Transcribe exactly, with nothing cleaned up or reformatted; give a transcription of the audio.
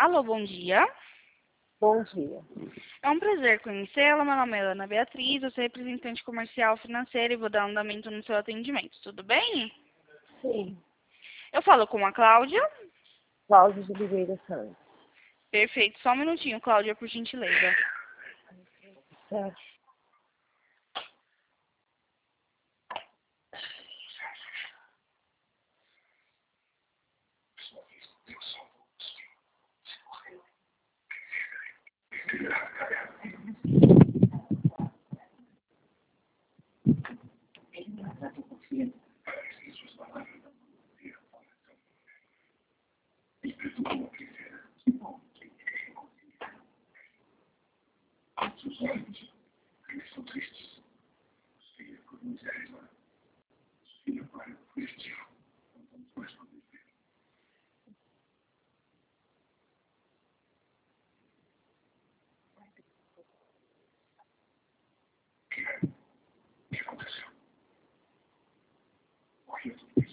Alô, bom dia. Bom dia. É um prazer conhecê-la. Meu nome é Ana Beatriz, eu sou representante comercial financeira e vou dar andamento no seu atendimento. Tudo bem? Sim. Eu falo com a Cláudia. Cláudia de Oliveira Santos. Perfeito. Só um minutinho, Cláudia, por gentileza. Certo. O que aconteceu?